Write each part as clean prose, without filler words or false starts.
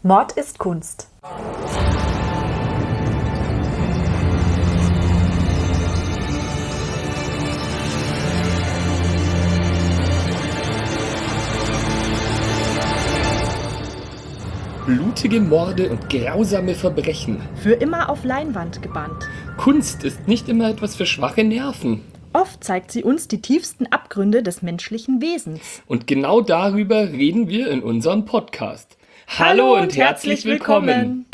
Mord ist Kunst. Blutige Morde und grausame Verbrechen. Für immer auf Leinwand gebannt. Kunst ist nicht immer etwas für schwache Nerven. Oft zeigt sie uns die tiefsten Abgründe des menschlichen Wesens. Und genau darüber reden wir in unserem Podcast. Hallo und herzlich willkommen.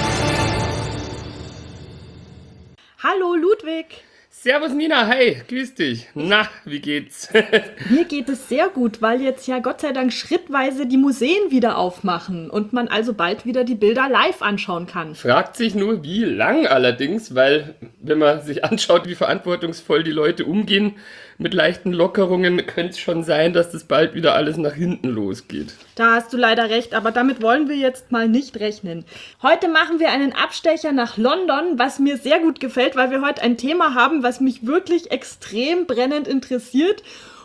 Hallo Ludwig. Servus Nina, hi, grüß dich. Na, wie geht's? Mir geht es sehr gut, weil jetzt ja Gott sei Dank schrittweise die Museen wieder aufmachen und man also bald wieder die Bilder live anschauen kann. Fragt sich nur, wie lang allerdings, weil wenn man sich anschaut, wie verantwortungsvoll die Leute umgehen mit leichten Lockerungen, könnte es schon sein, dass das bald wieder alles nach hinten losgeht. Da hast du leider recht, aber damit wollen wir jetzt mal nicht rechnen. Heute machen wir einen Abstecher nach London, was mir sehr gut gefällt, weil wir heute ein Thema haben, was mich wirklich extrem brennend interessiert.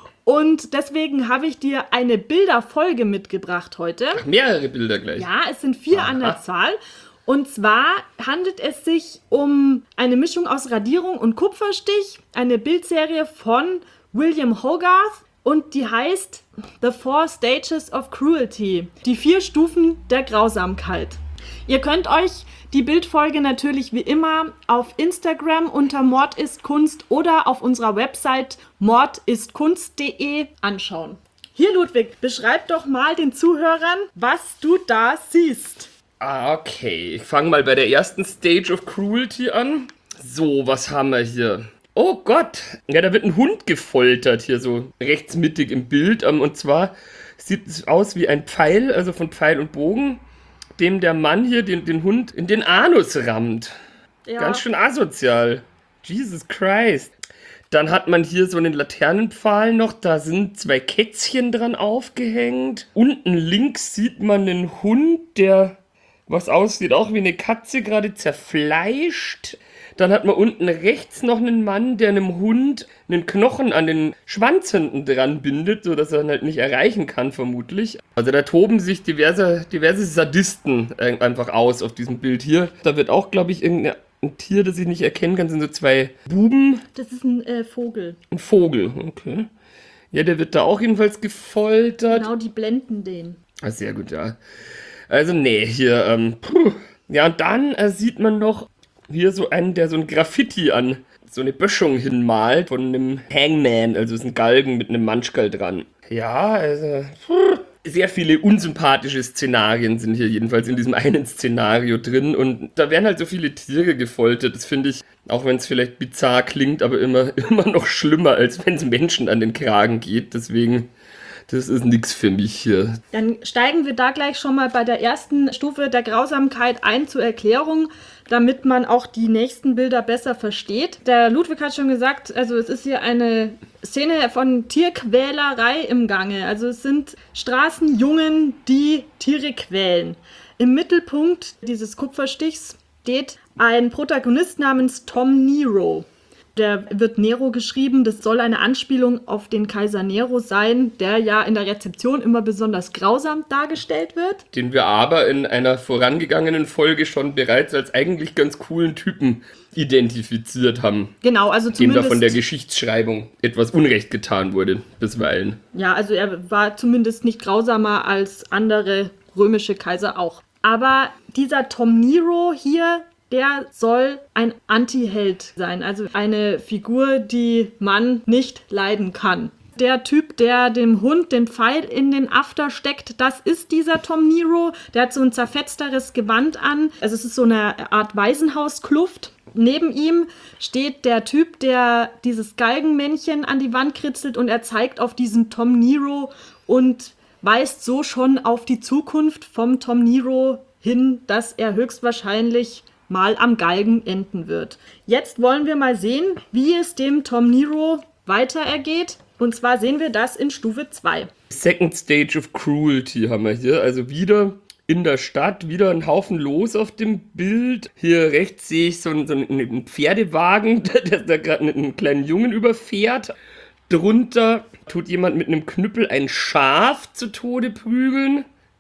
Und deswegen habe ich dir eine Bilderfolge mitgebracht heute. Ach, mehrere Bilder gleich. Ja, es sind 4 an der Zahl. Und zwar handelt es sich um eine Mischung aus Radierung und Kupferstich, eine Bildserie von William Hogarth und die heißt The 4 Stages of Cruelty, die 4 Stufen der Grausamkeit. Ihr könnt euch die Bildfolge natürlich wie immer auf Instagram unter Mord ist Kunst oder auf unserer Website mordistkunst.de anschauen. Hier Ludwig, beschreib doch mal den Zuhörern, was du da siehst. Okay, ich fange mal bei der ersten Stage of Cruelty an. So, was haben wir hier? Oh Gott, ja, da wird ein Hund gefoltert hier so rechts mittig im Bild. Und zwar sieht es aus wie ein Pfeil, also von Pfeil und Bogen, dem der Mann hier den Hund in den Anus rammt. Ja. Ganz schön asozial. Jesus Christ. Dann hat man hier so einen Laternenpfahl noch, da sind 2 Kätzchen dran aufgehängt. Unten links sieht man einen Hund, der was aussieht auch wie eine Katze, gerade zerfleischt. Dann hat man unten rechts noch einen Mann, der einem Hund einen Knochen an den Schwanz hinten dran bindet, sodass er ihn halt nicht erreichen kann, vermutlich. Also da toben sich diverse Sadisten einfach aus auf diesem Bild hier. Da wird auch, glaube ich, ein Tier, das ich nicht erkennen kann, sind so 2 Buben. Das ist ein Vogel. Ein Vogel, okay. Ja, der wird da auch jedenfalls gefoltert. Genau, die blenden den. Ah, sehr gut, ja. Also, nee, hier, Ja, und dann sieht man noch hier so einen, der so ein Graffiti an so eine Böschung hinmalt von einem Hangman, also ist ein Galgen mit einem Manschgal dran. Ja, also, sehr viele unsympathische Szenarien sind hier jedenfalls in diesem einen Szenario drin und da werden halt so viele Tiere gefoltert. Das finde ich, auch wenn es vielleicht bizarr klingt, aber immer noch schlimmer, als wenn es Menschen an den Kragen geht. Deswegen, das ist nichts für mich hier. Dann steigen wir da gleich schon mal bei der ersten Stufe der Grausamkeit ein zur Erklärung, damit man auch die nächsten Bilder besser versteht. Der Ludwig hat schon gesagt, also es ist hier eine Szene von Tierquälerei im Gange. Also es sind Straßenjungen, die Tiere quälen. Im Mittelpunkt dieses Kupferstichs steht ein Protagonist namens Tom Nero. Der wird Nero geschrieben, das soll eine Anspielung auf den Kaiser Nero sein, der ja in der Rezeption immer besonders grausam dargestellt wird. Den wir aber in einer vorangegangenen Folge schon bereits als eigentlich ganz coolen Typen identifiziert haben. Genau, also dem zumindest... da von der Geschichtsschreibung etwas Unrecht getan wurde, bisweilen. Ja, also er war zumindest nicht grausamer als andere römische Kaiser auch. Aber dieser Tom Nero hier, der soll ein Anti-Held sein, also eine Figur, die man nicht leiden kann. Der Typ, der dem Hund den Pfeil in den After steckt, das ist dieser Tom Nero. Der hat so ein zerfetzteres Gewand an. Also es ist so eine Art Waisenhauskluft. Neben ihm steht der Typ, der dieses Galgenmännchen an die Wand kritzelt und er zeigt auf diesen Tom Nero und weist so schon auf die Zukunft vom Tom Nero hin, dass er höchstwahrscheinlich mal am Galgen enden wird. Jetzt wollen wir mal sehen, wie es dem Tom Nero weiter ergeht. Und zwar sehen wir das in Stufe 2. Second Stage of Cruelty haben wir hier. Also wieder in der Stadt, wieder ein Haufen los auf dem Bild. Hier rechts sehe ich so einen Pferdewagen, der da gerade einen kleinen Jungen überfährt. Drunter tut jemand mit einem Knüppel ein Schaf zu Tode prügeln.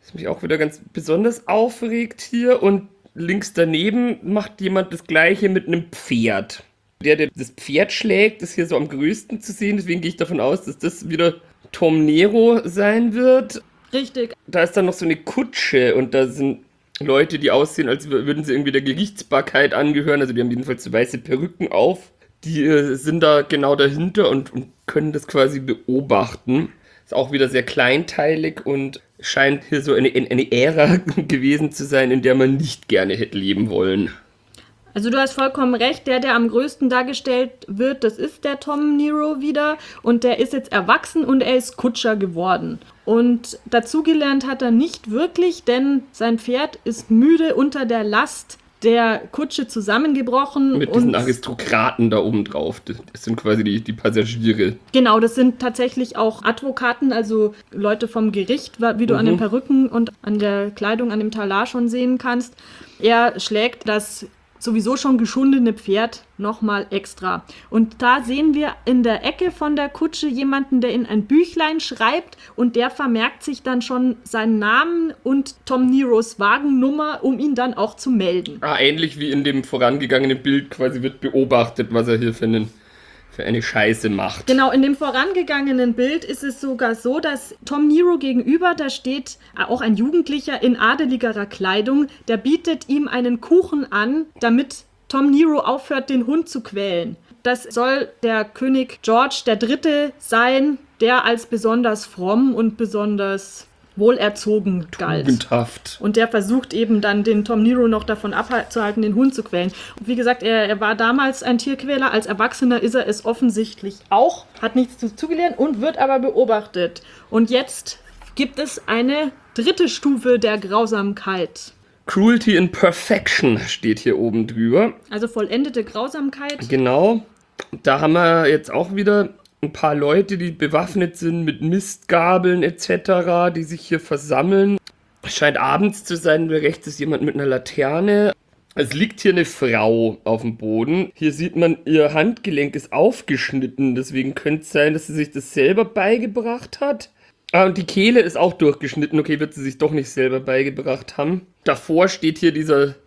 Was mich auch wieder ganz besonders aufregt hier. Und links daneben macht jemand das Gleiche mit einem Pferd. Der das Pferd schlägt, ist hier so am größten zu sehen. Deswegen gehe ich davon aus, dass das wieder Tom Nero sein wird. Richtig. Da ist dann noch so eine Kutsche und da sind Leute, die aussehen, als würden sie irgendwie der Gerichtsbarkeit angehören. Also die haben jedenfalls so weiße Perücken auf. Die sind da genau dahinter und können das quasi beobachten. Ist auch wieder sehr kleinteilig und scheint hier so eine Ära gewesen zu sein, in der man nicht gerne hätte leben wollen. Also du hast vollkommen recht, der am größten dargestellt wird, das ist der Tom Nero wieder und der ist jetzt erwachsen und er ist Kutscher geworden. Und dazugelernt hat er nicht wirklich, denn sein Pferd ist müde unter der Last der Kutsche zusammengebrochen. Mit diesen Aristokraten da oben drauf, das sind quasi die Passagiere. Genau, das sind tatsächlich auch Advokaten, also Leute vom Gericht, wie du an den Perücken und an der Kleidung, an dem Talar schon sehen kannst. Er schlägt das sowieso schon geschundene Pferd nochmal extra. Und da sehen wir in der Ecke von der Kutsche jemanden, der in ein Büchlein schreibt und der vermerkt sich dann schon seinen Namen und Tom Neros Wagennummer, um ihn dann auch zu melden. Ähnlich wie in dem vorangegangenen Bild quasi wird beobachtet, was er hier für eine Scheiße macht. Genau, in dem vorangegangenen Bild ist es sogar so, dass Tom Nero gegenüber, da steht auch ein Jugendlicher in adeligerer Kleidung, der bietet ihm einen Kuchen an, damit Tom Nero aufhört, den Hund zu quälen. Das soll der König George III. Sein, der als besonders fromm und besonders wohlerzogen galt. Tugendhaft. Und der versucht eben dann, den Tom Nero noch davon abzuhalten, den Hund zu quälen. Und wie gesagt, er war damals ein Tierquäler, als Erwachsener ist er es offensichtlich auch, hat nichts zugelernt und wird aber beobachtet. Und jetzt gibt es eine dritte Stufe der Grausamkeit. Cruelty in Perfection steht hier oben drüber. Also vollendete Grausamkeit. Genau. Da haben wir jetzt auch wieder ein paar Leute, die bewaffnet sind mit Mistgabeln etc., die sich hier versammeln. Es scheint abends zu sein, rechts ist jemand mit einer Laterne. Es liegt hier eine Frau auf dem Boden. Hier sieht man, ihr Handgelenk ist aufgeschnitten, deswegen könnte es sein, dass sie sich das selber beigebracht hat. Und die Kehle ist auch durchgeschnitten. Okay, wird sie sich doch nicht selber beigebracht haben. Davor steht hier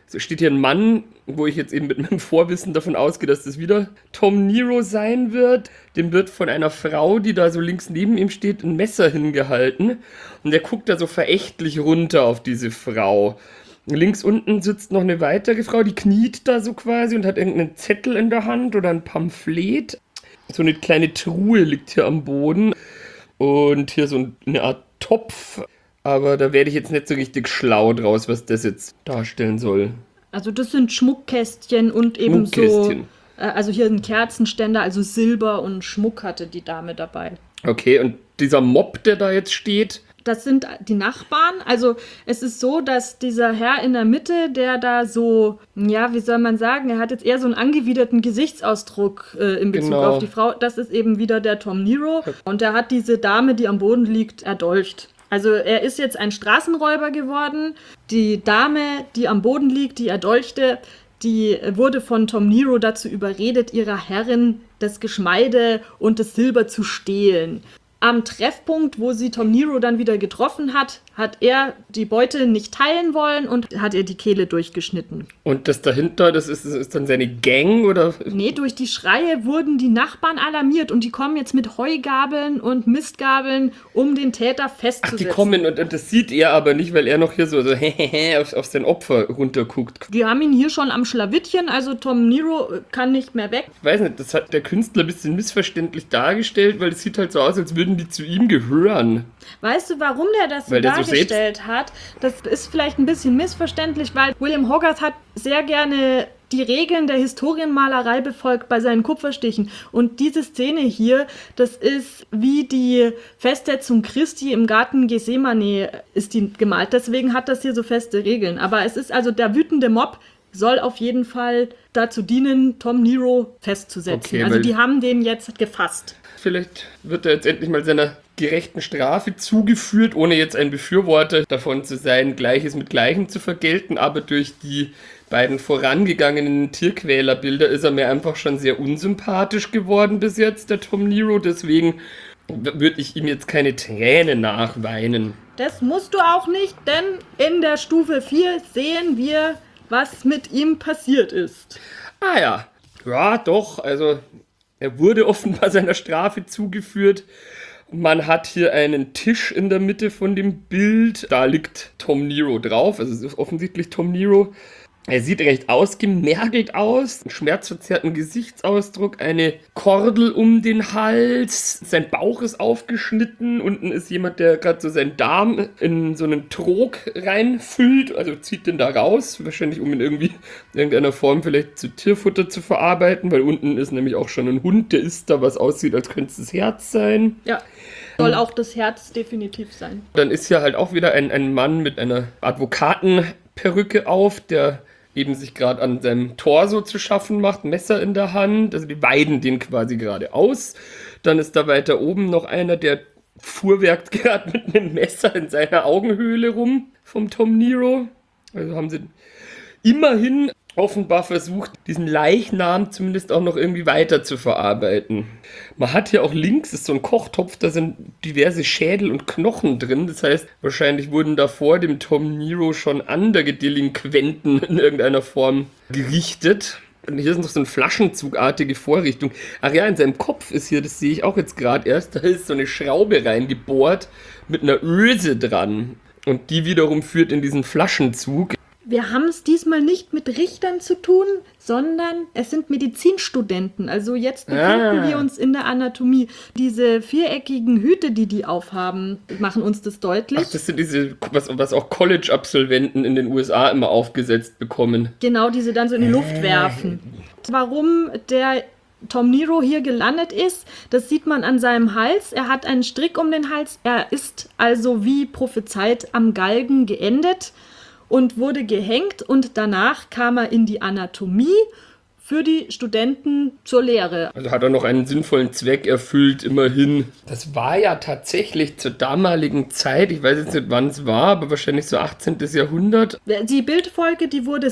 ein Mann, wo ich jetzt eben mit meinem Vorwissen davon ausgehe, dass das wieder Tom Nero sein wird. Dem wird von einer Frau, die da so links neben ihm steht, ein Messer hingehalten. Und der guckt da so verächtlich runter auf diese Frau. Links unten sitzt noch eine weitere Frau, die kniet da so quasi und hat irgendeinen Zettel in der Hand oder ein Pamphlet. So eine kleine Truhe liegt hier am Boden. Und hier so eine Art Topf. Aber da werde ich jetzt nicht so richtig schlau draus, was das jetzt darstellen soll. Also das sind Schmuckkästchen und eben so, also hier ein Kerzenständer, also Silber und Schmuck hatte die Dame dabei. Okay, und dieser Mob, der da jetzt steht? Das sind die Nachbarn. Also es ist so, dass dieser Herr in der Mitte, der da so, ja, wie soll man sagen, er hat jetzt eher so einen angewiderten Gesichtsausdruck in Bezug auf die Frau. Das ist eben wieder der Tom Nero. Und der hat diese Dame, die am Boden liegt, erdolcht. Also er ist jetzt ein Straßenräuber geworden. Die Dame, die am Boden liegt, die erdolchte, die wurde von Tom Nero dazu überredet, ihrer Herrin das Geschmeide und das Silber zu stehlen. Am Treffpunkt, wo sie Tom Nero dann wieder getroffen hat, hat er die Beute nicht teilen wollen und hat ihr die Kehle durchgeschnitten. Und das dahinter, das ist dann seine Gang, oder? Nee, durch die Schreie wurden die Nachbarn alarmiert und die kommen jetzt mit Heugabeln und Mistgabeln, um den Täter festzusetzen. Ach, die kommen und das sieht er aber nicht, weil er noch hier so auf sein Opfer runterguckt. Die haben ihn hier schon am Schlawittchen, also Tom Nero kann nicht mehr weg. Ich weiß nicht, das hat der Künstler ein bisschen missverständlich dargestellt, weil es sieht halt so aus, als würden die zu ihm gehören. Weißt du, warum der das so dargestellt hat? Das ist vielleicht ein bisschen missverständlich, weil William Hogarth hat sehr gerne die Regeln der Historienmalerei befolgt bei seinen Kupferstichen. Und diese Szene hier, das ist wie die Festsetzung Christi im Garten Gethsemane ist die gemalt. Deswegen hat das hier so feste Regeln. Aber es ist also der wütende Mob soll auf jeden Fall dazu dienen, Tom Nero festzusetzen. Okay, also die haben den jetzt gefasst. Vielleicht wird er jetzt endlich mal seiner gerechten Strafe zugeführt, ohne jetzt ein Befürworter davon zu sein, Gleiches mit Gleichem zu vergelten, aber durch die beiden vorangegangenen Tierquälerbilder ist er mir einfach schon sehr unsympathisch geworden bis jetzt, der Tom Nero, deswegen würde ich ihm jetzt keine Tränen nachweinen. Das musst du auch nicht, denn in der Stufe 4 sehen wir, was mit ihm passiert ist. Ah ja. Ja, doch, also er wurde offenbar seiner Strafe zugeführt. Man hat hier einen Tisch in der Mitte von dem Bild. Da liegt Tom Nero drauf, also es ist offensichtlich Tom Nero. Er sieht recht ausgemergelt aus, einen schmerzverzerrten Gesichtsausdruck, eine Kordel um den Hals, sein Bauch ist aufgeschnitten, unten ist jemand, der gerade so seinen Darm in so einen Trog reinfüllt, also zieht den da raus, wahrscheinlich um ihn irgendwie in irgendeiner Form vielleicht zu Tierfutter zu verarbeiten, weil unten ist nämlich auch schon ein Hund, der isst da, was aussieht, als könnte es das Herz sein. Ja. Soll auch das Herz definitiv sein. Dann ist hier halt auch wieder ein Mann mit einer Advokatenperücke auf, der eben sich gerade an seinem Torso zu schaffen macht, Messer in der Hand, also die weiden den quasi gerade aus. Dann ist da weiter oben noch einer, der fuhrwerkt gerade mit einem Messer in seiner Augenhöhle rum, vom Tom Nero. Also haben sie immerhin offenbar versucht, diesen Leichnam zumindest auch noch irgendwie weiter zu verarbeiten. Man hat hier auch links, ist so ein Kochtopf, da sind diverse Schädel und Knochen drin. Das heißt, wahrscheinlich wurden da vor dem Tom Nero schon andere Delinquenten in irgendeiner Form gerichtet. Und hier ist noch so eine flaschenzugartige Vorrichtung. Ach ja, in seinem Kopf ist hier, das sehe ich auch jetzt gerade erst, da ist so eine Schraube reingebohrt mit einer Öse dran. Und die wiederum führt in diesen Flaschenzug. Wir haben es diesmal nicht mit Richtern zu tun, sondern es sind Medizinstudenten. Also jetzt befinden wir uns in der Anatomie. Diese viereckigen Hüte, die aufhaben, machen uns das deutlich. Ach, das sind diese, was auch College-Absolventen in den USA immer aufgesetzt bekommen. Genau, die sie dann so in die Luft werfen. Warum der Tom Nero hier gelandet ist, das sieht man an seinem Hals. Er hat einen Strick um den Hals. Er ist also wie prophezeit am Galgen geendet und wurde gehängt und danach kam er in die Anatomie für die Studenten zur Lehre. Also hat er noch einen sinnvollen Zweck erfüllt, immerhin. Das war ja tatsächlich zur damaligen Zeit, ich weiß jetzt nicht, wann es war, aber wahrscheinlich so 18. Jahrhundert. Die Bildfolge, die wurde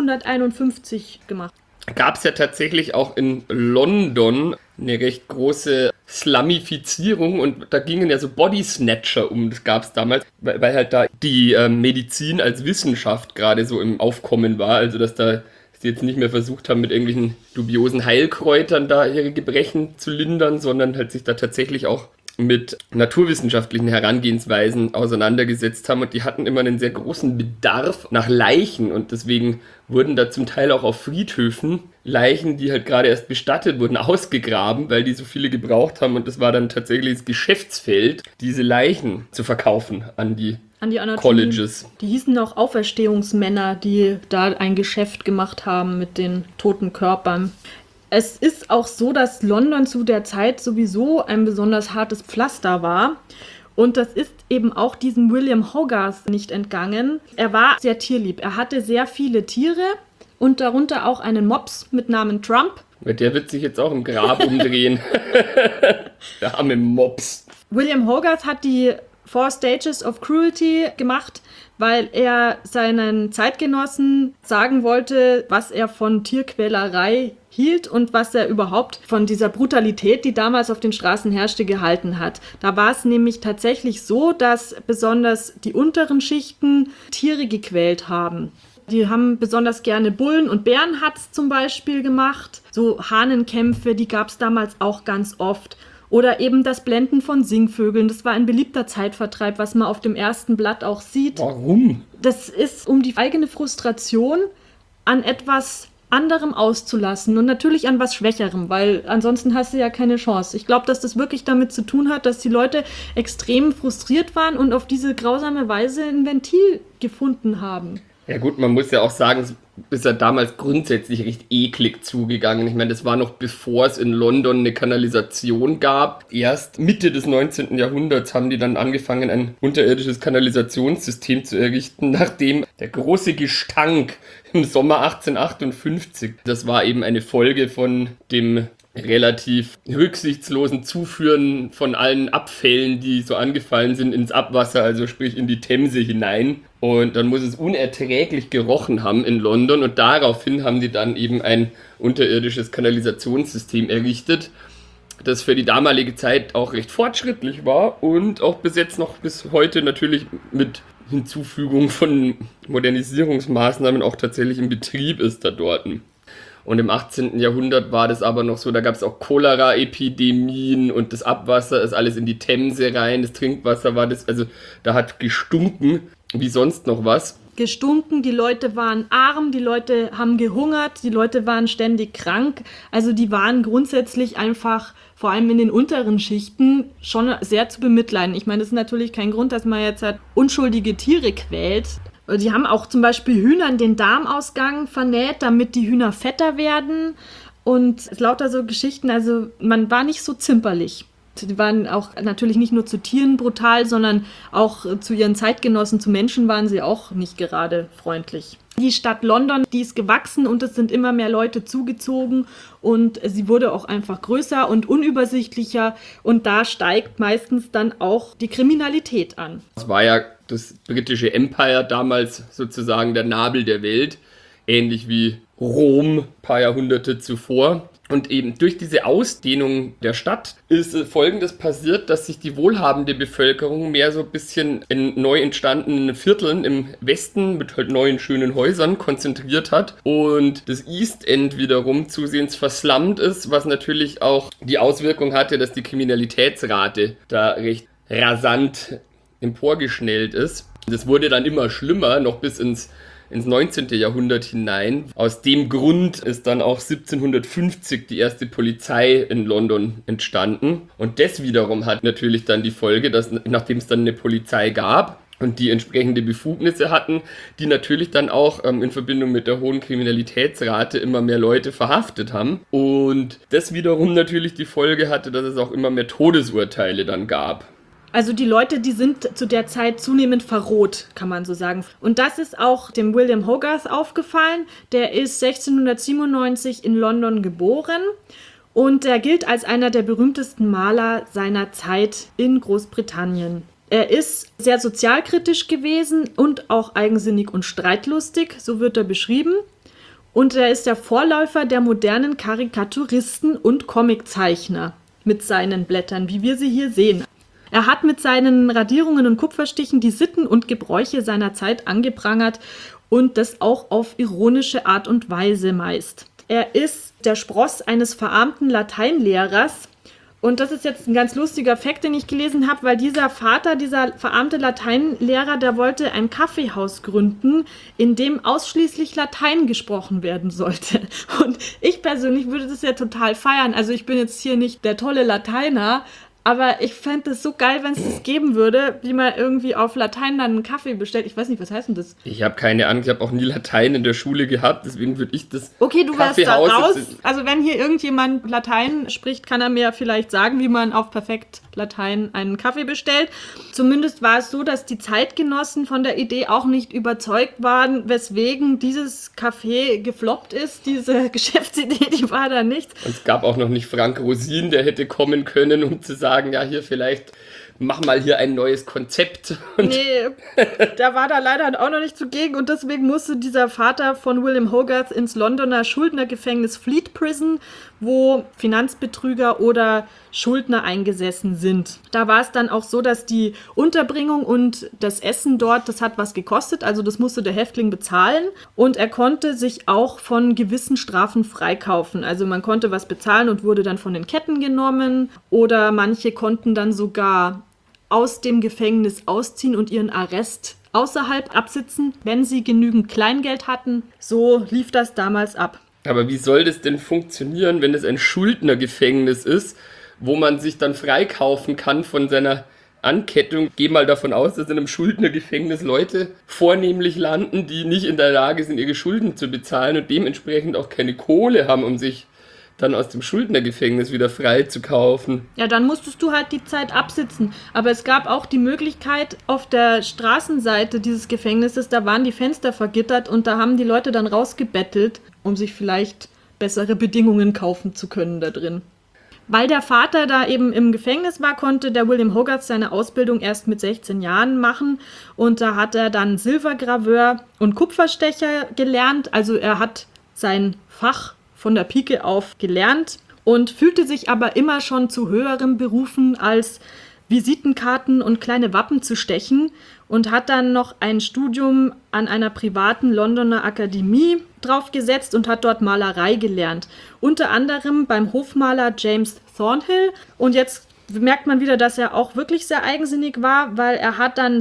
1751 gemacht. Gab es ja tatsächlich auch in London eine recht große Slumifizierung und da gingen ja so Body Snatcher um, das gab es damals, weil halt da die Medizin als Wissenschaft gerade so im Aufkommen war, also dass da sie jetzt nicht mehr versucht haben, mit irgendwelchen dubiosen Heilkräutern da ihre Gebrechen zu lindern, sondern halt sich da tatsächlich auch mit naturwissenschaftlichen Herangehensweisen auseinandergesetzt haben und die hatten immer einen sehr großen Bedarf nach Leichen und deswegen wurden da zum Teil auch auf Friedhöfen Leichen, die halt gerade erst bestattet wurden, ausgegraben, weil die so viele gebraucht haben und das war dann tatsächlich das Geschäftsfeld, diese Leichen zu verkaufen an die Colleges. Die hießen auch Auferstehungsmänner, die da ein Geschäft gemacht haben mit den toten Körpern. Es ist auch so, dass London zu der Zeit sowieso ein besonders hartes Pflaster war. Und das ist eben auch diesem William Hogarth nicht entgangen. Er war sehr tierlieb. Er hatte sehr viele Tiere und darunter auch einen Mops mit Namen Trump. Der wird sich jetzt auch im Grab umdrehen. Der arme Mops. William Hogarth hat die 4 Stages of Cruelty gemacht, weil er seinen Zeitgenossen sagen wollte, was er von Tierquälerei hielt und was er überhaupt von dieser Brutalität, die damals auf den Straßen herrschte, gehalten hat. Da war es nämlich tatsächlich so, dass besonders die unteren Schichten Tiere gequält haben. Die haben besonders gerne Bullen- und Bärenhatz zum Beispiel gemacht. So Hahnenkämpfe, die gab es damals auch ganz oft. Oder eben das Blenden von Singvögeln. Das war ein beliebter Zeitvertreib, was man auf dem ersten Blatt auch sieht. Warum? Das ist, um die eigene Frustration an etwas anderem auszulassen und natürlich an was Schwächerem, weil ansonsten hast du ja keine Chance. Ich glaube, dass das wirklich damit zu tun hat, dass die Leute extrem frustriert waren und auf diese grausame Weise ein Ventil gefunden haben. Ja gut, man muss ja auch sagen, es ist ja damals grundsätzlich recht eklig zugegangen. Ich meine, das war noch bevor es in London eine Kanalisation gab. Erst Mitte des 19. Jahrhunderts haben die dann angefangen, ein unterirdisches Kanalisationssystem zu errichten, nachdem der große Gestank im Sommer 1858, das war eben eine Folge von dem relativ rücksichtslosen Zuführen von allen Abfällen, die so angefallen sind, ins Abwasser, also sprich in die Themse hinein. Und dann muss es unerträglich gerochen haben in London und daraufhin haben die dann eben ein unterirdisches Kanalisationssystem errichtet. das für die damalige Zeit auch recht fortschrittlich war und auch bis heute natürlich mit Hinzufügung von Modernisierungsmaßnahmen auch tatsächlich in Betrieb ist da dort. Und im 18. Jahrhundert war das aber noch so, da gab es auch Cholera-Epidemien und das Abwasser ist alles in die Themse rein, das Trinkwasser war das, also da hat gestunken wie sonst noch was. Gestunken, die Leute waren arm, die Leute haben gehungert, die Leute waren ständig krank. Also die waren grundsätzlich einfach, vor allem in den unteren Schichten, schon sehr zu bemitleiden. Ich meine, das ist natürlich kein Grund, dass man jetzt halt unschuldige Tiere quält. Die haben auch zum Beispiel Hühnern den Darmausgang vernäht, damit die Hühner fetter werden. Und lauter so Geschichten, also man war nicht so zimperlich. Die waren auch natürlich nicht nur zu Tieren brutal, sondern auch zu ihren Zeitgenossen, zu Menschen waren sie auch nicht gerade freundlich. Die Stadt London, die ist gewachsen und es sind immer mehr Leute zugezogen und sie wurde auch einfach größer und unübersichtlicher und da steigt meistens dann auch die Kriminalität an. Das war ja das britische Empire damals sozusagen der Nabel der Welt, ähnlich wie Rom ein paar Jahrhunderte zuvor. Und eben durch diese Ausdehnung der Stadt ist Folgendes passiert, dass sich die wohlhabende Bevölkerung mehr so ein bisschen in neu entstandenen Vierteln im Westen mit halt neuen schönen Häusern konzentriert hat und das East End wiederum zusehends verslummt ist, was natürlich auch die Auswirkung hatte, dass die Kriminalitätsrate da recht rasant emporgeschnellt ist. Das wurde dann immer schlimmer, noch bis ins 19. Jahrhundert hinein. Aus dem Grund ist dann auch 1750 die erste Polizei in London entstanden. Und das wiederum hat natürlich dann die Folge, dass nachdem es dann eine Polizei gab und die entsprechende Befugnisse hatten, die natürlich dann auch in Verbindung mit der hohen Kriminalitätsrate immer mehr Leute verhaftet haben. Und das wiederum natürlich die Folge hatte, dass es auch immer mehr Todesurteile dann gab. Also die Leute, die sind zu der Zeit zunehmend verroht, kann man so sagen. Und das ist auch dem William Hogarth aufgefallen. Der ist 1697 in London geboren und er gilt als einer der berühmtesten Maler seiner Zeit in Großbritannien. Er ist sehr sozialkritisch gewesen und auch eigensinnig und streitlustig, so wird er beschrieben. Und er ist der Vorläufer der modernen Karikaturisten und Comiczeichner mit seinen Blättern, wie wir sie hier sehen. Er hat mit seinen Radierungen und Kupferstichen die Sitten und Gebräuche seiner Zeit angeprangert und das auch auf ironische Art und Weise meist. Er ist der Spross eines verarmten Lateinlehrers und das ist jetzt ein ganz lustiger Fakt, den ich gelesen habe, weil dieser Vater, dieser verarmte Lateinlehrer, der wollte ein Kaffeehaus gründen, in dem ausschließlich Latein gesprochen werden sollte. Und ich persönlich würde das ja total feiern. Also ich bin jetzt hier nicht der tolle Lateiner, aber ich fände es so geil, wenn es das geben würde, wie man irgendwie auf Latein dann einen Kaffee bestellt. Ich weiß nicht, was heißt denn das? Ich habe keine Ahnung, ich habe auch nie Latein in der Schule gehabt, deswegen würde ich das Okay, du wärst da raus. Also wenn hier irgendjemand Latein spricht, kann er mir vielleicht sagen, wie man auf perfekt Latein einen Kaffee bestellt. Zumindest war es so, dass die Zeitgenossen von der Idee auch nicht überzeugt waren, weswegen dieses Café gefloppt ist. Diese Geschäftsidee, die war da nichts. Und es gab auch noch nicht Frank Rosin, der hätte kommen können, um zu sagen, ja, hier vielleicht mach mal hier ein neues Konzept. Nee, der war da leider auch noch nicht zugegen und deswegen musste dieser Vater von William Hogarth ins Londoner Schuldnergefängnis Fleet Prison, wo Finanzbetrüger oder Schuldner eingesessen sind. Da war es dann auch so, dass die Unterbringung und das Essen dort, das hat was gekostet, also das musste der Häftling bezahlen und er konnte sich auch von gewissen Strafen freikaufen. Also man konnte was bezahlen und wurde dann von den Ketten genommen oder manche konnten dann sogar aus dem Gefängnis ausziehen und ihren Arrest außerhalb absitzen, wenn sie genügend Kleingeld hatten. So lief das damals ab. Aber wie soll das denn funktionieren, wenn es ein Schuldnergefängnis ist, wo man sich dann freikaufen kann von seiner Ankettung? Geh mal davon aus, dass in einem Schuldnergefängnis Leute vornehmlich landen, die nicht in der Lage sind, ihre Schulden zu bezahlen und dementsprechend auch keine Kohle haben, um sich dann aus dem Schuldnergefängnis wieder frei zu kaufen. Ja, dann musstest du halt die Zeit absitzen. Aber es gab auch die Möglichkeit, auf der Straßenseite dieses Gefängnisses, da waren die Fenster vergittert und da haben die Leute dann rausgebettelt, um sich vielleicht bessere Bedingungen kaufen zu können da drin. Weil der Vater da eben im Gefängnis war, konnte der William Hogarth seine Ausbildung erst mit 16 Jahren machen und da hat er dann Silbergraveur und Kupferstecher gelernt. Also er hat sein Fach von der Pike auf gelernt und fühlte sich aber immer schon zu höherem berufen, als Visitenkarten und kleine Wappen zu stechen und hat dann noch ein Studium an einer privaten Londoner Akademie draufgesetzt und hat dort Malerei gelernt. Unter anderem beim Hofmaler James Thornhill. Und jetzt merkt man wieder, dass er auch wirklich sehr eigensinnig war, weil er hat dann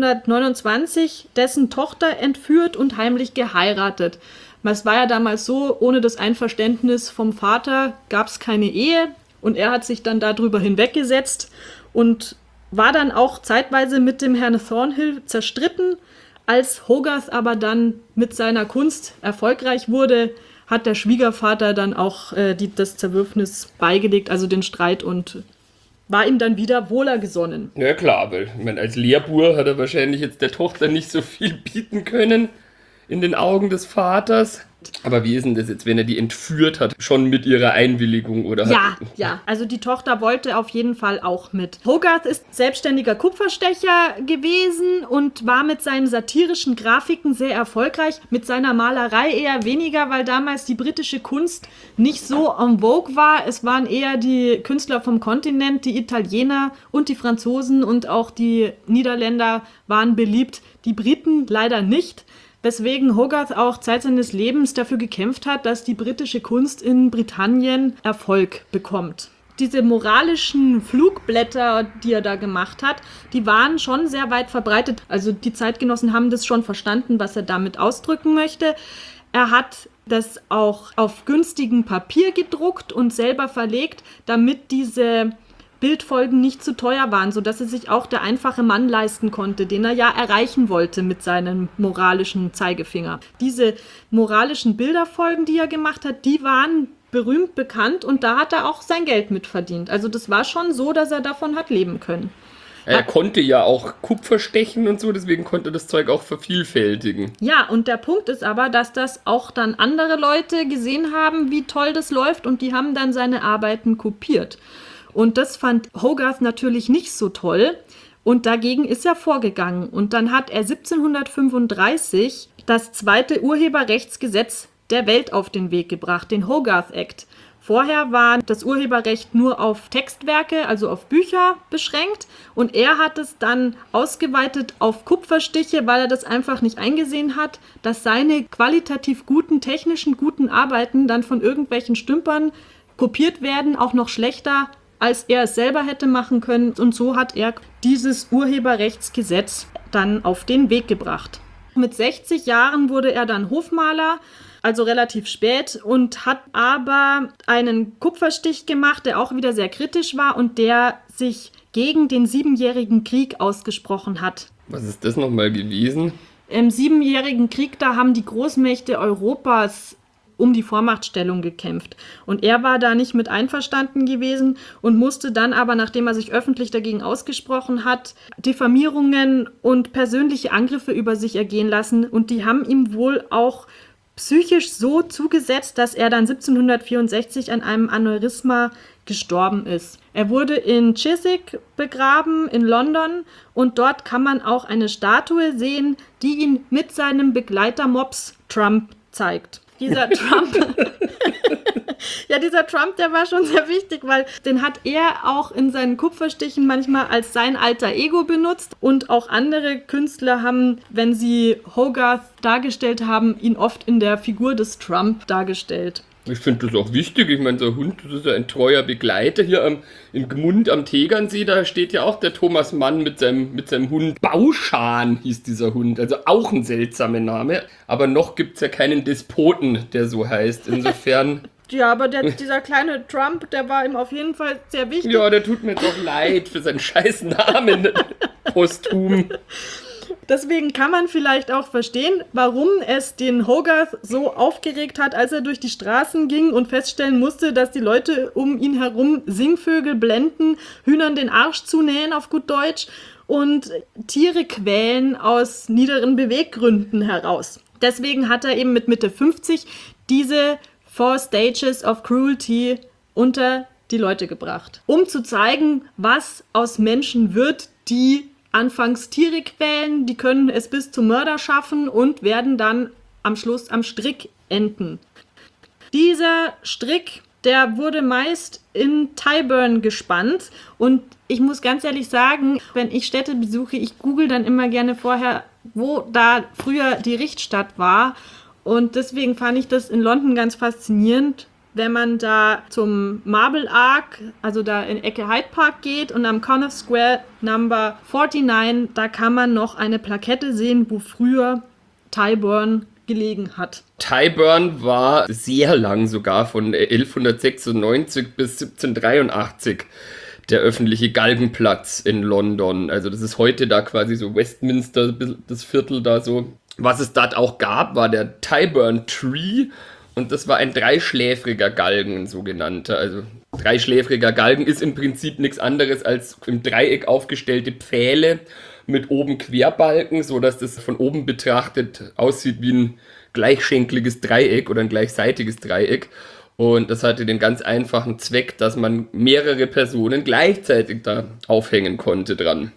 1729 dessen Tochter entführt und heimlich geheiratet. Es war ja damals so, ohne das Einverständnis vom Vater gab es keine Ehe und er hat sich dann darüber hinweggesetzt und war dann auch zeitweise mit dem Herrn Thornhill zerstritten. Als Hogarth aber dann mit seiner Kunst erfolgreich wurde, hat der Schwiegervater dann auch das Zerwürfnis beigelegt, also den Streit, und war ihm dann wieder wohlergesonnen. Ja klar, weil ich meine, als Lehrbuhr hat er wahrscheinlich jetzt der Tochter nicht so viel bieten können in den Augen des Vaters. Aber wie ist denn das jetzt, wenn er die entführt hat, schon mit ihrer Einwilligung? Oder Ja, also die Tochter wollte auf jeden Fall auch mit. Hogarth ist selbstständiger Kupferstecher gewesen und war mit seinen satirischen Grafiken sehr erfolgreich, mit seiner Malerei eher weniger, weil damals die britische Kunst nicht so en vogue war. Es waren eher die Künstler vom Kontinent, die Italiener und die Franzosen und auch die Niederländer waren beliebt, die Briten leider nicht. Weswegen Hogarth auch Zeit seines Lebens dafür gekämpft hat, dass die britische Kunst in Britannien Erfolg bekommt. Diese moralischen Flugblätter, die er da gemacht hat, die waren schon sehr weit verbreitet. Also die Zeitgenossen haben das schon verstanden, was er damit ausdrücken möchte. Er hat das auch auf günstigem Papier gedruckt und selber verlegt, damit diese Bildfolgen nicht zu teuer waren, sodass es sich auch der einfache Mann leisten konnte, den er ja erreichen wollte mit seinem moralischen Zeigefinger. Diese moralischen Bilderfolgen, die er gemacht hat, die waren berühmt bekannt und da hat er auch sein Geld mit verdient. Also das war schon so, dass er davon hat leben können. Er konnte ja auch Kupfer stechen und so, deswegen konnte er das Zeug auch vervielfältigen. Ja, und der Punkt ist aber, dass das auch dann andere Leute gesehen haben, wie toll das läuft, und die haben dann seine Arbeiten kopiert. Und das fand Hogarth natürlich nicht so toll und dagegen ist er vorgegangen. Und dann hat er 1735 das zweite Urheberrechtsgesetz der Welt auf den Weg gebracht, den Hogarth Act. Vorher war das Urheberrecht nur auf Textwerke, also auf Bücher beschränkt, und er hat es dann ausgeweitet auf Kupferstiche, weil er das einfach nicht eingesehen hat, dass seine qualitativ guten, technischen guten Arbeiten dann von irgendwelchen Stümpern kopiert werden, auch noch schlechter, als er es selber hätte machen können. Und so hat er dieses Urheberrechtsgesetz dann auf den Weg gebracht. Mit 60 Jahren wurde er dann Hofmaler, also relativ spät, und hat aber einen Kupferstich gemacht, der auch wieder sehr kritisch war und der sich gegen den Siebenjährigen Krieg ausgesprochen hat. Was ist das nochmal gewesen? Im Siebenjährigen Krieg, da haben die Großmächte Europas um die Vormachtstellung gekämpft. Und er war da nicht mit einverstanden gewesen und musste dann aber, nachdem er sich öffentlich dagegen ausgesprochen hat, Diffamierungen und persönliche Angriffe über sich ergehen lassen. Und die haben ihm wohl auch psychisch so zugesetzt, dass er dann 1764 an einem Aneurysma gestorben ist. Er wurde in Chiswick begraben in London und dort kann man auch eine Statue sehen, die ihn mit seinem Begleiter Mops Trump zeigt. Dieser Trump, dieser Trump, der war schon sehr wichtig, weil den hat er auch in seinen Kupferstichen manchmal als sein alter Ego benutzt, und auch andere Künstler haben, wenn sie Hogarth dargestellt haben, ihn oft in der Figur des Trump dargestellt. Ich finde das auch wichtig. Ich meine, so ein Hund, das ist ja ein treuer Begleiter. Hier in Gmund am Tegernsee, da steht ja auch der Thomas Mann mit seinem Hund. Bauschan hieß dieser Hund. Also auch ein seltsamer Name. Aber noch gibt es ja keinen Despoten, der so heißt. Insofern... Ja, aber dieser kleine Trump, der war ihm auf jeden Fall sehr wichtig. Ja, der tut mir jetzt auch leid für seinen scheiß Namen. Posthum. Deswegen kann man vielleicht auch verstehen, warum es den Hogarth so aufgeregt hat, als er durch die Straßen ging und feststellen musste, dass die Leute um ihn herum Singvögel blenden, Hühnern den Arsch zunähen auf gut Deutsch und Tiere quälen aus niederen Beweggründen heraus. Deswegen hat er eben mit Mitte 50 diese 4 Stages of Cruelty unter die Leute gebracht, um zu zeigen, was aus Menschen wird, die anfangs Tiere quälen, die können es bis zum Mörder schaffen und werden dann am Schluss am Strick enden. Dieser Strick der wurde meist in Tyburn gespannt. Und ich muss ganz ehrlich sagen, wenn ich Städte besuche, ich google dann immer gerne vorher, wo da früher die Richtstadt war. Und deswegen fand ich das in London ganz faszinierend, wenn man da zum Marble Arch, also da in Ecke Hyde Park geht und am Connaught Square Number 49, da kann man noch eine Plakette sehen, wo früher Tyburn gelegen hat. Tyburn war sehr lang, sogar von 1196 bis 1783 der öffentliche Galgenplatz in London. Also das ist heute da quasi so Westminster, das Viertel da so. Was es dort auch gab, war der Tyburn Tree und das war ein dreischläfriger Galgen, ein sogenannter. Also dreischläfriger Galgen ist im Prinzip nichts anderes als im Dreieck aufgestellte Pfähle mit oben Querbalken, sodass das von oben betrachtet aussieht wie ein gleichschenkliges Dreieck oder ein gleichseitiges Dreieck. Und das hatte den ganz einfachen Zweck, dass man mehrere Personen gleichzeitig da aufhängen konnte dran.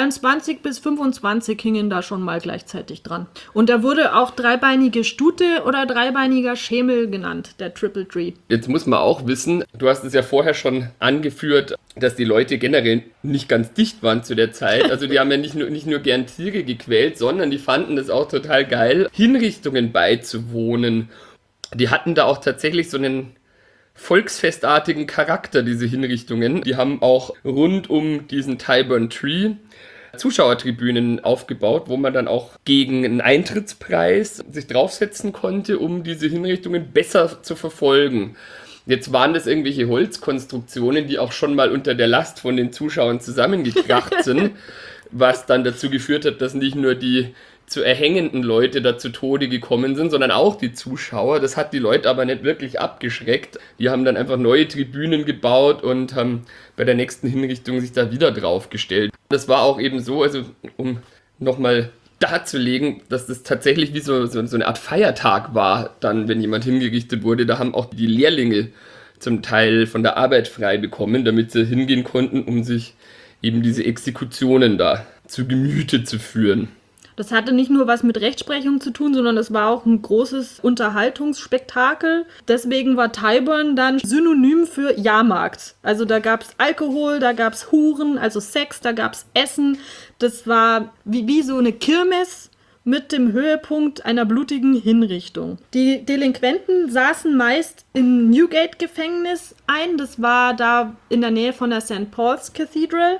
23 bis 25 hingen da schon mal gleichzeitig dran. Und da wurde auch dreibeinige Stute oder dreibeiniger Schemel genannt, der Triple Tree. Jetzt muss man auch wissen, du hast es ja vorher schon angeführt, dass die Leute generell nicht ganz dicht waren zu der Zeit. Also die haben ja nicht nur gern Tiere gequält, sondern die fanden es auch total geil, Hinrichtungen beizuwohnen. Die hatten da auch tatsächlich so einen volksfestartigen Charakter, diese Hinrichtungen. Die haben auch rund um diesen Tyburn Tree Zuschauertribünen aufgebaut, wo man dann auch gegen einen Eintrittspreis sich draufsetzen konnte, um diese Hinrichtungen besser zu verfolgen. Jetzt waren das irgendwelche Holzkonstruktionen, die auch schon mal unter der Last von den Zuschauern zusammengekracht sind, was dann dazu geführt hat, dass nicht nur die zu erhängenden Leute da zu Tode gekommen sind, sondern auch die Zuschauer. Das hat die Leute aber nicht wirklich abgeschreckt. Die haben dann einfach neue Tribünen gebaut und haben bei der nächsten Hinrichtung sich da wieder draufgestellt. Das war auch eben so, also um nochmal darzulegen, dass das tatsächlich wie so eine Art Feiertag war, dann, wenn jemand hingerichtet wurde. Da haben auch die Lehrlinge zum Teil von der Arbeit frei bekommen, damit sie hingehen konnten, um sich eben diese Exekutionen da zu Gemüte zu führen. Das hatte nicht nur was mit Rechtsprechung zu tun, sondern es war auch ein großes Unterhaltungsspektakel. Deswegen war Tyburn dann Synonym für Jahrmarkt. Also da gab es Alkohol, da gab es Huren, also Sex, da gab es Essen. Das war wie so eine Kirmes mit dem Höhepunkt einer blutigen Hinrichtung. Die Delinquenten saßen meist im Newgate-Gefängnis ein. Das war da in der Nähe von der St. Paul's Cathedral.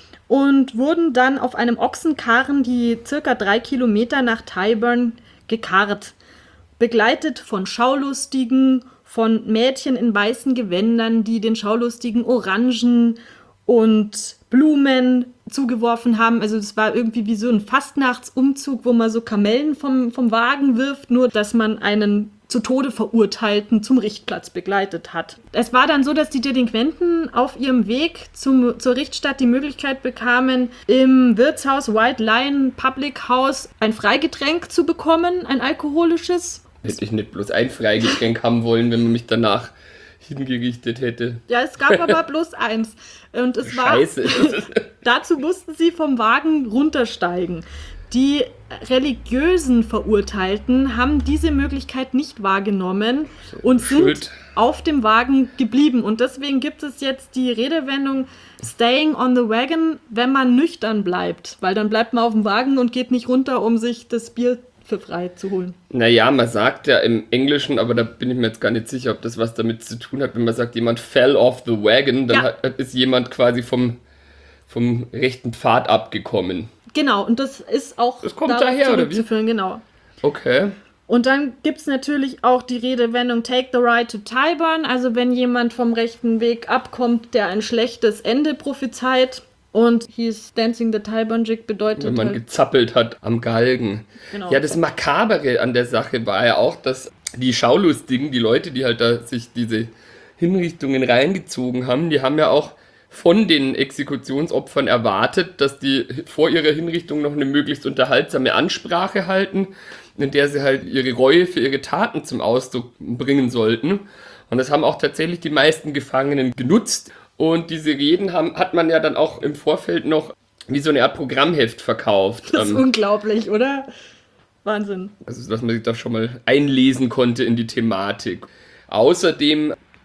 Und wurden dann auf einem Ochsenkarren, die circa 3 Kilometer nach Tyburn gekarrt. Begleitet von Schaulustigen, von Mädchen in weißen Gewändern, die den Schaulustigen Orangen und Blumen zugeworfen haben. Also es war irgendwie wie so ein Fastnachtsumzug, wo man so Kamellen vom Wagen wirft, nur dass man einen zu Tode Verurteilten zum Richtplatz begleitet hat. Es war dann so, dass die Delinquenten auf ihrem Weg zur Richtstadt die Möglichkeit bekamen, im Wirtshaus White Lion Public House ein Freigetränk zu bekommen, ein alkoholisches. Hätte ich nicht bloß ein Freigetränk haben wollen, wenn man mich danach hingerichtet hätte. Ja, es gab aber bloß eins. Und es war... Scheiße. Dazu mussten sie vom Wagen runtersteigen. Die religiösen Verurteilten haben diese Möglichkeit nicht wahrgenommen und sind auf dem Wagen geblieben. Und deswegen gibt es jetzt die Redewendung staying on the wagon, wenn man nüchtern bleibt. Weil dann bleibt man auf dem Wagen und geht nicht runter, um sich das Bier für frei zu holen. Naja, man sagt ja im Englischen, aber da bin ich mir jetzt gar nicht sicher, ob das was damit zu tun hat, wenn man sagt, jemand fell off the wagon, dann ist jemand quasi vom rechten Pfad abgekommen. Genau, und das ist auch das kommt daher, oder wie? Genau. Okay. Und dann gibt es natürlich auch die Redewendung Take the Ride to Tyburn, also wenn jemand vom rechten Weg abkommt, der ein schlechtes Ende prophezeit. Und he's dancing the Tyburn Jig bedeutet, wenn man gezappelt hat am Galgen. Genau. Ja, das Makabere an der Sache war ja auch, dass die Schaulustigen, die Leute, die halt da sich diese Hinrichtungen reingezogen haben, die haben ja auch von den Exekutionsopfern erwartet, dass die vor ihrer Hinrichtung noch eine möglichst unterhaltsame Ansprache halten, in der sie halt ihre Reue für ihre Taten zum Ausdruck bringen sollten. Und das haben auch tatsächlich die meisten Gefangenen genutzt. Und diese Reden hat man ja dann auch im Vorfeld noch wie so eine Art Programmheft verkauft. Das ist unglaublich, oder? Wahnsinn. Also, dass man sich da schon mal einlesen konnte in die Thematik. Außerdem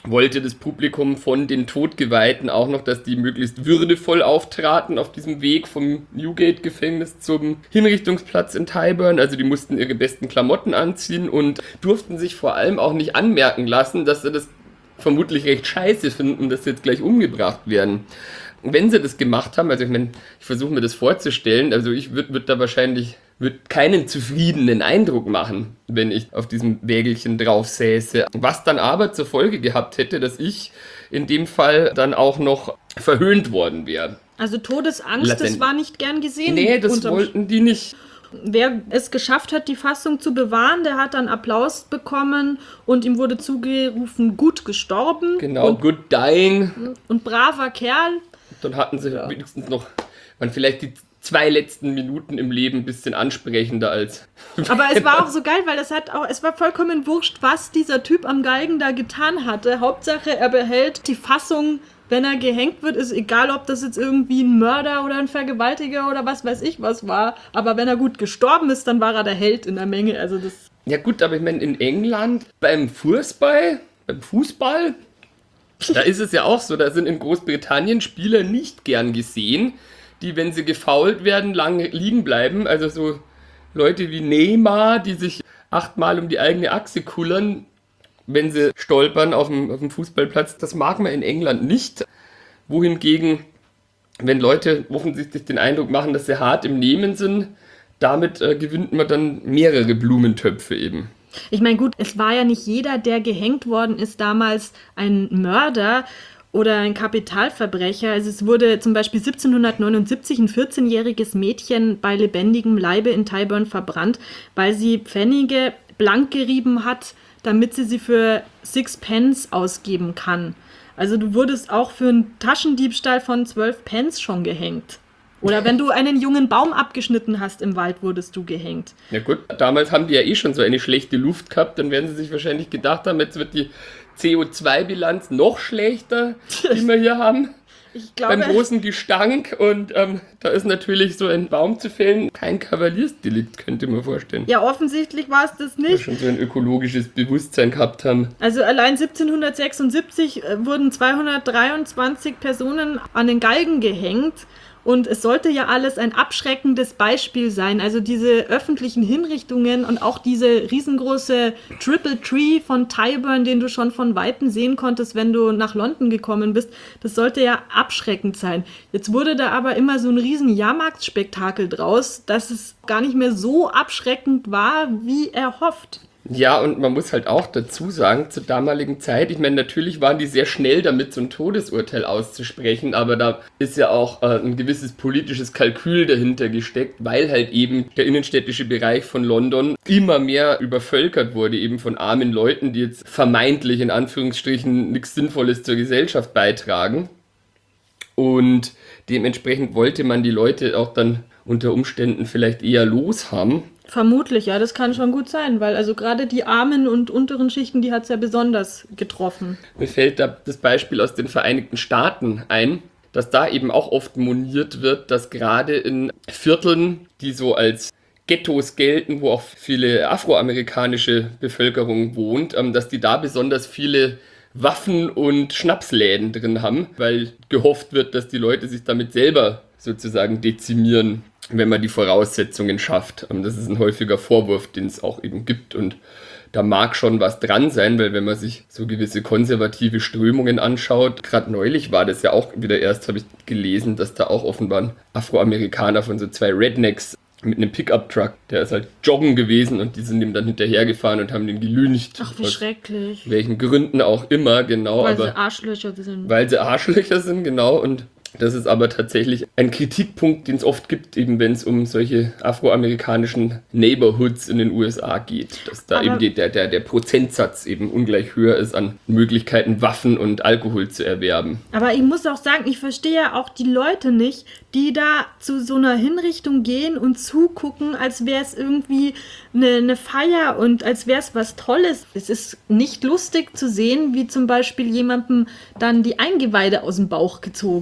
wollte das Publikum von den Todgeweihten auch noch, dass die möglichst würdevoll auftraten auf diesem Weg vom Newgate-Gefängnis zum Hinrichtungsplatz in Tyburn. Also die mussten ihre besten Klamotten anziehen und durften sich vor allem auch nicht anmerken lassen, dass sie das vermutlich recht scheiße finden, dass sie jetzt gleich umgebracht werden. Wenn sie das gemacht haben, also ich meine, ich versuche mir das vorzustellen, also ich würde da wahrscheinlich keinen zufriedenen Eindruck machen, wenn ich auf diesem Wägelchen drauf säße. Was dann aber zur Folge gehabt hätte, dass ich in dem Fall dann auch noch verhöhnt worden wäre. Also Todesangst, das war nicht gern gesehen. Nee, das wollten die nicht. Wer es geschafft hat, die Fassung zu bewahren, der hat dann Applaus bekommen und ihm wurde zugerufen, gut gestorben. Genau, und, good dying. Und braver Kerl. Dann hatten sie wenigstens noch, waren vielleicht die 2 letzten Minuten im Leben ein bisschen ansprechender als... Aber es war auch so geil, weil es war vollkommen wurscht, was dieser Typ am Galgen da getan hatte. Hauptsache, er behält die Fassung, wenn er gehängt wird, ist egal, ob das jetzt irgendwie ein Mörder oder ein Vergewaltiger oder was weiß ich was war. Aber wenn er gut gestorben ist, dann war er der Held in der Menge. Also das... Ja gut, aber ich meine, in England beim Fußball, da ist es ja auch so, da sind in Großbritannien Spieler nicht gern gesehen, die, wenn sie gefoult werden, lange liegen bleiben. Also so Leute wie Neymar, die sich 8-mal um die eigene Achse kullern, wenn sie stolpern auf dem Fußballplatz. Das mag man in England nicht. Wohingegen, wenn Leute offensichtlich den Eindruck machen, dass sie hart im Nehmen sind, damit gewinnt man dann mehrere Blumentöpfe eben. Ich meine, gut, es war ja nicht jeder, der gehängt worden ist, damals ein Mörder oder ein Kapitalverbrecher. Also es wurde zum Beispiel 1779 ein 14-jähriges Mädchen bei lebendigem Leibe in Tyburn verbrannt, weil sie Pfennige blank gerieben hat, damit sie für 6 Pence ausgeben kann. Also du wurdest auch für einen Taschendiebstahl von 12 Pence schon gehängt. Oder wenn du einen jungen Baum abgeschnitten hast im Wald, wurdest du gehängt. Ja gut, damals haben die ja eh schon so eine schlechte Luft gehabt, dann werden sie sich wahrscheinlich gedacht haben, jetzt wird die CO2-Bilanz noch schlechter, die wir hier haben. Ich glaube, beim großen Gestank und da ist natürlich so ein Baum zu fällen kein Kavaliersdelikt, könnte man vorstellen. Ja, offensichtlich war es das nicht. Wir schon so ein ökologisches Bewusstsein gehabt haben. Also allein 1776 wurden 223 Personen an den Galgen gehängt. Und es sollte ja alles ein abschreckendes Beispiel sein. Also diese öffentlichen Hinrichtungen und auch diese riesengroße Triple Tree von Tyburn, den du schon von Weitem sehen konntest, wenn du nach London gekommen bist, das sollte ja abschreckend sein. Jetzt wurde da aber immer so ein riesen Jahrmarktspektakel draus, dass es gar nicht mehr so abschreckend war, wie erhofft. Ja, und man muss halt auch dazu sagen, zur damaligen Zeit, ich meine, natürlich waren die sehr schnell damit, so ein Todesurteil auszusprechen, aber da ist ja auch ein gewisses politisches Kalkül dahinter gesteckt, weil halt eben der innenstädtische Bereich von London immer mehr übervölkert wurde, eben von armen Leuten, die jetzt vermeintlich in Anführungsstrichen nichts Sinnvolles zur Gesellschaft beitragen. Und dementsprechend wollte man die Leute auch dann unter Umständen vielleicht eher loshaben. Vermutlich, ja, das kann schon gut sein, weil also gerade die armen und unteren Schichten, die hat es ja besonders getroffen. Mir fällt da das Beispiel aus den Vereinigten Staaten ein, dass da eben auch oft moniert wird, dass gerade in Vierteln, die so als Ghettos gelten, wo auch viele afroamerikanische Bevölkerung wohnt, dass die da besonders viele Waffen und Schnapsläden drin haben, weil gehofft wird, dass die Leute sich damit selber sozusagen dezimieren, wenn man die Voraussetzungen schafft. Das ist ein häufiger Vorwurf, den es auch eben gibt und da mag schon was dran sein, weil wenn man sich so gewisse konservative Strömungen anschaut, gerade neulich war das ja auch wieder erst, habe ich gelesen, dass da auch offenbar ein Afroamerikaner von so 2 Rednecks mit einem Pickup-Truck, der ist halt joggen gewesen und die sind ihm dann hinterhergefahren und haben den gelüncht. Ach, wie schrecklich. Welchen Gründen auch immer, genau. Weil sie Arschlöcher sind. Weil sie Arschlöcher sind, genau. Und das ist aber tatsächlich ein Kritikpunkt, den es oft gibt, eben wenn es um solche afroamerikanischen Neighborhoods in den USA geht. Dass da aber eben der Prozentsatz eben ungleich höher ist an Möglichkeiten, Waffen und Alkohol zu erwerben. Aber ich muss auch sagen, ich verstehe ja auch die Leute nicht, die da zu so einer Hinrichtung gehen und zugucken, als wäre es irgendwie eine Feier und als wäre es was Tolles. Es ist nicht lustig zu sehen, wie zum Beispiel jemandem dann die Eingeweide aus dem Bauch gezogen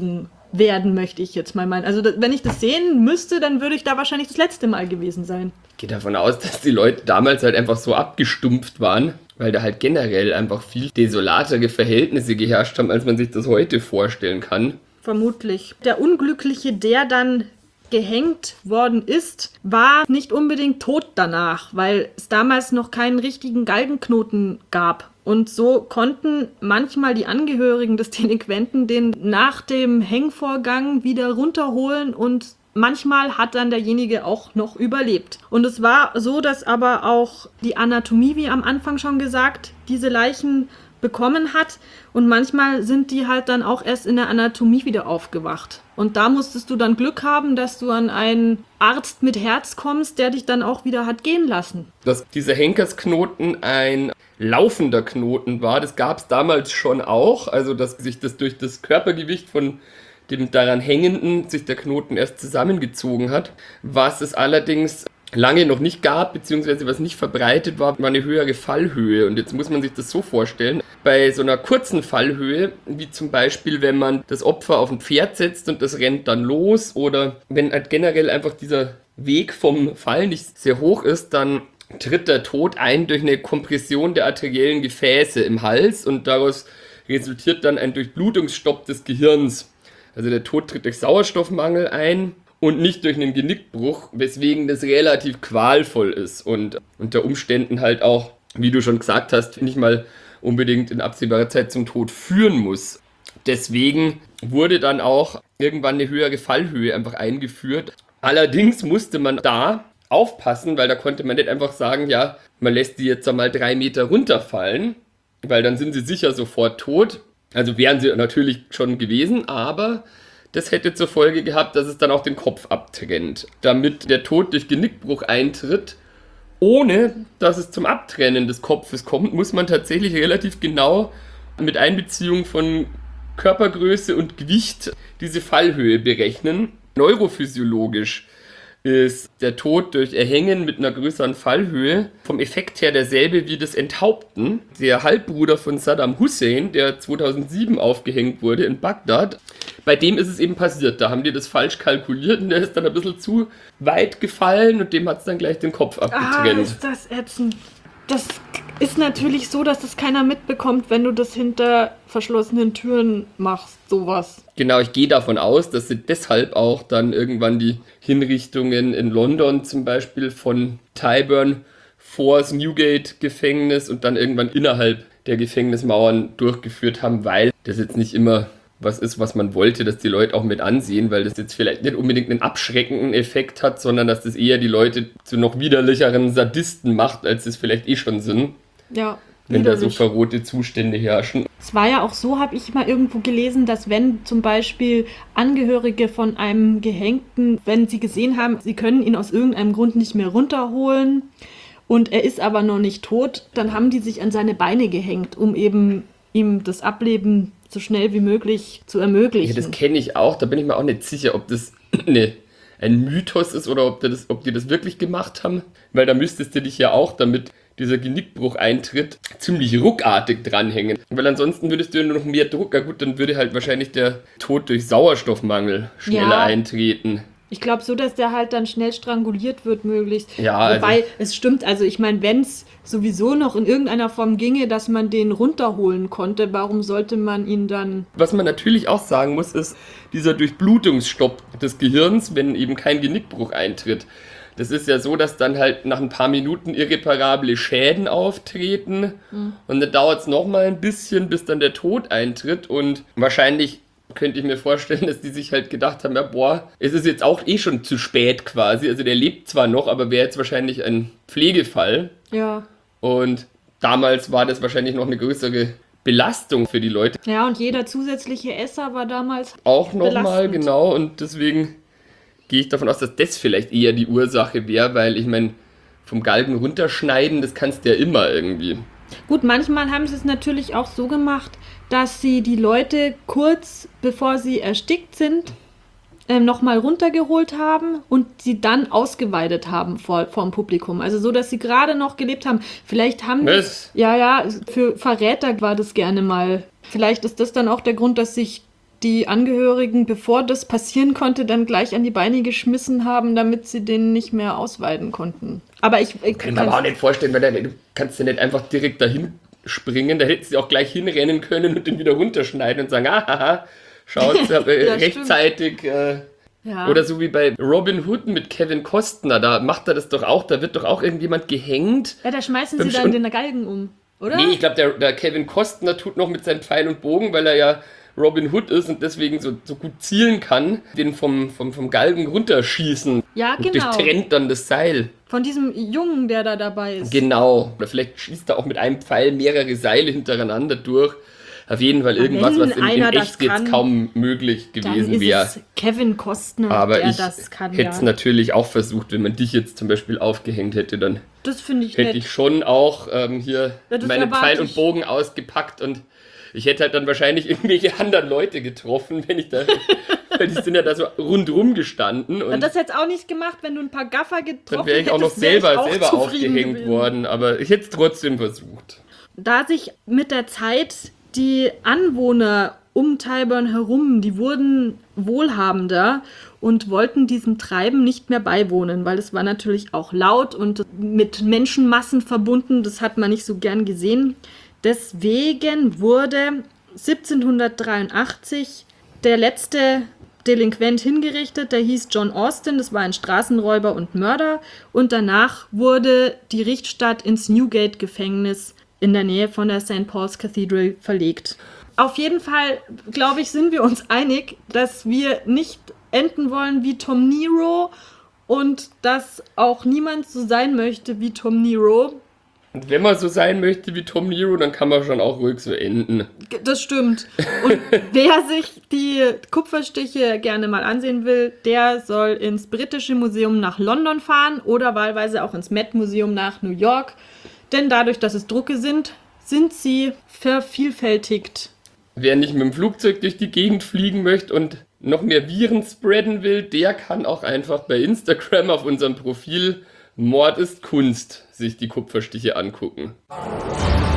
werden, möchte ich jetzt mal meinen. Also wenn ich das sehen müsste, dann würde ich da wahrscheinlich das letzte Mal gewesen sein. Ich gehe davon aus, dass die Leute damals halt einfach so abgestumpft waren, weil da halt generell einfach viel desolatere Verhältnisse geherrscht haben, als man sich das heute vorstellen kann. Vermutlich. Der Unglückliche, der dann gehängt worden ist, war nicht unbedingt tot danach, weil es damals noch keinen richtigen Galgenknoten gab. Und so konnten manchmal die Angehörigen des Delinquenten den nach dem Hängvorgang wieder runterholen und manchmal hat dann derjenige auch noch überlebt. Und es war so, dass aber auch die Anatomie, wie am Anfang schon gesagt, diese Leichen bekommen hat und manchmal sind die halt dann auch erst in der Anatomie wieder aufgewacht. Und da musstest du dann Glück haben, dass du an einen Arzt mit Herz kommst, der dich dann auch wieder hat gehen lassen. Dass dieser Henkersknoten ein laufender Knoten war, das gab es damals schon auch, also dass sich das durch das Körpergewicht von dem daran Hängenden sich der Knoten erst zusammengezogen hat. Was es allerdings lange noch nicht gab, beziehungsweise was nicht verbreitet war, war eine höhere Fallhöhe. Und jetzt muss man sich das so vorstellen, bei so einer kurzen Fallhöhe, wie zum Beispiel, wenn man das Opfer auf ein Pferd setzt und das rennt dann los, oder wenn halt generell einfach dieser Weg vom Fall nicht sehr hoch ist, dann tritt der Tod ein durch eine Kompression der arteriellen Gefäße im Hals und daraus resultiert dann ein Durchblutungsstopp des Gehirns. Also der Tod tritt durch Sauerstoffmangel ein und nicht durch einen Genickbruch, weswegen das relativ qualvoll ist und unter Umständen halt auch, wie du schon gesagt hast, nicht mal unbedingt in absehbarer Zeit zum Tod führen muss. Deswegen wurde dann auch irgendwann eine höhere Fallhöhe einfach eingeführt. Allerdings musste man da aufpassen, weil da konnte man nicht einfach sagen, ja, man lässt die jetzt einmal 3 Meter runterfallen, weil dann sind sie sicher sofort tot. Also wären sie natürlich schon gewesen, aber das hätte zur Folge gehabt, dass es dann auch den Kopf abtrennt. Damit der Tod durch Genickbruch eintritt, ohne dass es zum Abtrennen des Kopfes kommt, muss man tatsächlich relativ genau mit Einbeziehung von Körpergröße und Gewicht diese Fallhöhe berechnen. Neurophysiologisch ist der Tod durch Erhängen mit einer größeren Fallhöhe vom Effekt her derselbe wie das Enthaupten. Der Halbbruder von Saddam Hussein, der 2007 aufgehängt wurde in Bagdad, bei dem ist es eben passiert. Da haben die das falsch kalkuliert und der ist dann ein bisschen zu weit gefallen und dem hat es dann gleich den Kopf abgetrennt. Ist das ätzend. Das ist natürlich so, dass das keiner mitbekommt, wenn du das hinter verschlossenen Türen machst, sowas. Genau, ich gehe davon aus, dass sie deshalb auch dann irgendwann die Hinrichtungen in London zum Beispiel von Tyburn vor das Newgate-Gefängnis und dann irgendwann innerhalb der Gefängnismauern durchgeführt haben, weil das jetzt nicht immer was ist, was man wollte, dass die Leute auch mit ansehen, weil das jetzt vielleicht nicht unbedingt einen abschreckenden Effekt hat, sondern dass das eher die Leute zu noch widerlicheren Sadisten macht, als es vielleicht eh schon sind. Ja, wenn da so verrohte Zustände herrschen. Es war ja auch so, habe ich mal irgendwo gelesen, dass wenn zum Beispiel Angehörige von einem Gehängten, wenn sie gesehen haben, sie können ihn aus irgendeinem Grund nicht mehr runterholen und er ist aber noch nicht tot, dann haben die sich an seine Beine gehängt, um eben ihm das Ableben so schnell wie möglich zu ermöglichen. Ja, das kenne ich auch, da bin ich mir auch nicht sicher, ob das ein Mythos ist oder ob die das wirklich gemacht haben, weil da müsstest du dich ja auch, damit dieser Genickbruch eintritt, ziemlich ruckartig dranhängen. Weil ansonsten würdest du ja nur noch mehr Druck, ja gut, dann würde halt wahrscheinlich der Tod durch Sauerstoffmangel schneller eintreten. Ich glaube so, dass der halt dann schnell stranguliert wird, möglichst. Ja, wobei, es stimmt, also ich meine, wenn es sowieso noch in irgendeiner Form ginge, dass man den runterholen konnte, warum sollte man ihn dann... Was man natürlich auch sagen muss, ist dieser Durchblutungsstopp des Gehirns, wenn eben kein Genickbruch eintritt. Das ist ja so, dass dann halt nach ein paar Minuten irreparable Schäden auftreten und dann dauert es nochmal ein bisschen, bis dann der Tod eintritt und wahrscheinlich könnte ich mir vorstellen, dass die sich halt gedacht haben, ja boah, es ist jetzt auch eh schon zu spät quasi, also der lebt zwar noch, aber wäre jetzt wahrscheinlich ein Pflegefall. Ja. Und damals war das wahrscheinlich noch eine größere Belastung für die Leute. Ja, und jeder zusätzliche Esser war damals auch nochmal, genau, und deswegen gehe ich davon aus, dass das vielleicht eher die Ursache wäre, weil ich meine, vom Galgen runterschneiden, das kannst du ja immer irgendwie. Gut, manchmal haben sie es natürlich auch so gemacht, dass sie die Leute kurz bevor sie erstickt sind, nochmal runtergeholt haben und sie dann ausgeweidet haben vorm Publikum. Also so, dass sie gerade noch gelebt haben. Vielleicht haben Was? Ja, für Verräter war das gerne mal. Vielleicht ist das dann auch der Grund, dass sich die Angehörigen, bevor das passieren konnte, dann gleich an die Beine geschmissen haben, damit sie den nicht mehr ausweiden konnten. Aber ich kann mir aber auch nicht vorstellen, weil du kannst ja nicht einfach direkt dahin springen, da hättest du auch gleich hinrennen können und den wieder runterschneiden und sagen, haha, schaut, ich habe rechtzeitig... Ja. Oder so wie bei Robin Hood mit Kevin Costner, da macht er das doch auch, da wird doch auch irgendjemand gehängt. Ja, da schmeißen sie dann den Galgen um, oder? Nee, ich glaube, der Kevin Costner tut noch mit seinem Pfeil und Bogen, weil er ja Robin Hood ist und deswegen so gut zielen kann, den vom Galgen runterschießen. Ja, genau. Und durchtrennt dann das Seil. Von diesem Jungen, der da dabei ist. Genau. Oder vielleicht schießt er auch mit einem Pfeil mehrere Seile hintereinander durch. Auf jeden Fall irgendwas, was in echt jetzt kaum möglich gewesen wäre. Kevin Costner, aber der das kann. Aber ich hätte es natürlich auch versucht, wenn man dich jetzt zum Beispiel aufgehängt hätte, dann hätte ich schon auch hier meine Pfeil und Bogen ausgepackt und ich hätte halt dann wahrscheinlich irgendwelche anderen Leute getroffen, wenn ich da... Weil die sind ja da so rundrum gestanden. Und das hätte ich auch nicht gemacht, wenn du ein paar Gaffer getroffen hättest. Dann wäre ich auch noch selber aufgehängt worden, aber ich hätte es trotzdem versucht. Da sich mit der Zeit die Anwohner um Tyburn herum, die wurden wohlhabender und wollten diesem Treiben nicht mehr beiwohnen, weil es war natürlich auch laut und mit Menschenmassen verbunden, das hat man nicht so gern gesehen. Deswegen wurde 1783 der letzte Delinquent hingerichtet, der hieß John Austin, das war ein Straßenräuber und Mörder und danach wurde die Richtstatt ins Newgate-Gefängnis in der Nähe von der St. Paul's Cathedral verlegt. Auf jeden Fall, glaube ich, sind wir uns einig, dass wir nicht enden wollen wie Tom Nero und dass auch niemand so sein möchte wie Tom Nero. Und wenn man so sein möchte wie Tom Nero, dann kann man schon auch ruhig so enden. Das stimmt. Und wer sich die Kupferstiche gerne mal ansehen will, der soll ins Britische Museum nach London fahren oder wahlweise auch ins Met Museum nach New York. Denn dadurch, dass es Drucke sind, sind sie vervielfältigt. Wer nicht mit dem Flugzeug durch die Gegend fliegen möchte und noch mehr Viren spreaden will, der kann auch einfach bei Instagram auf unserem Profil Mord ist Kunst sich die Kupferstiche angucken.